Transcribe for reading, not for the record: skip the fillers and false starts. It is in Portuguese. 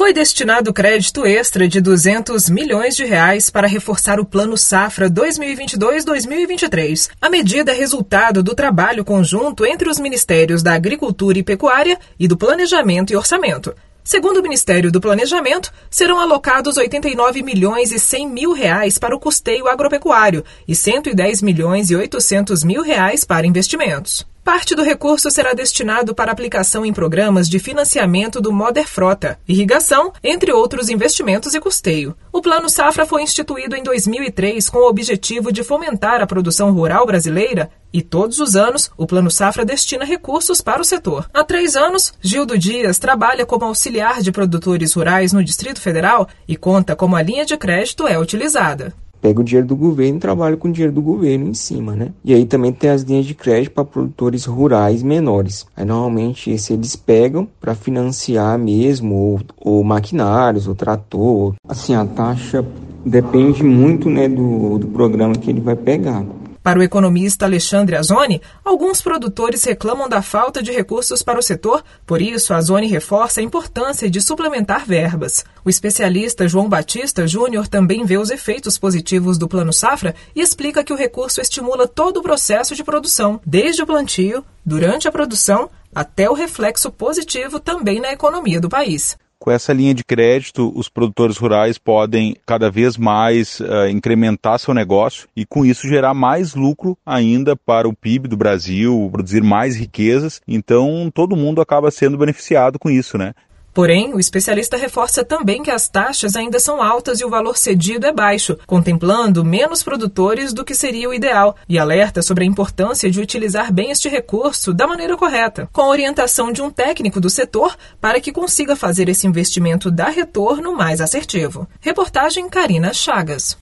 Foi destinado crédito extra de R$200 milhões para reforçar o Plano Safra 2022-2023. A medida é resultado do trabalho conjunto entre os Ministérios da Agricultura e Pecuária e do Planejamento e Orçamento. Segundo o Ministério do Planejamento, serão alocados R$89 milhões e 100 mil para o custeio agropecuário e R$110 milhões e 800 mil para investimentos. Parte do recurso será destinado para aplicação em programas de financiamento do Moderfrota, irrigação, entre outros investimentos e custeio. O Plano Safra foi instituído em 2003 com o objetivo de fomentar a produção rural brasileira e todos os anos o Plano Safra destina recursos para o setor. Há 3 anos, Gildo Dias trabalha como auxiliar de produtores rurais no Distrito Federal e conta como a linha de crédito é utilizada. Pega o dinheiro do governo e trabalha com o dinheiro do governo em cima, né? E aí também tem as linhas de crédito para produtores rurais menores. Aí normalmente eles pegam para financiar mesmo, ou maquinários, ou trator. Assim, a taxa depende muito, né, do programa que ele vai pegar. Para o economista Alexandre Azzoni, alguns produtores reclamam da falta de recursos para o setor, por isso Azzoni reforça a importância de suplementar verbas. O especialista João Batista Júnior também vê os efeitos positivos do Plano Safra e explica que o recurso estimula todo o processo de produção, desde o plantio, durante a produção, até o reflexo positivo também na economia do país. Com essa linha de crédito, os produtores rurais podem cada vez mais incrementar seu negócio e com isso gerar mais lucro ainda para o PIB do Brasil, produzir mais riquezas. Então todo mundo acaba sendo beneficiado com isso, né? Porém, o especialista reforça também que as taxas ainda são altas e o valor cedido é baixo, contemplando menos produtores do que seria o ideal, e alerta sobre a importância de utilizar bem este recurso da maneira correta, com a orientação de um técnico do setor para que consiga fazer esse investimento dar retorno mais assertivo. Reportagem Karina Chagas.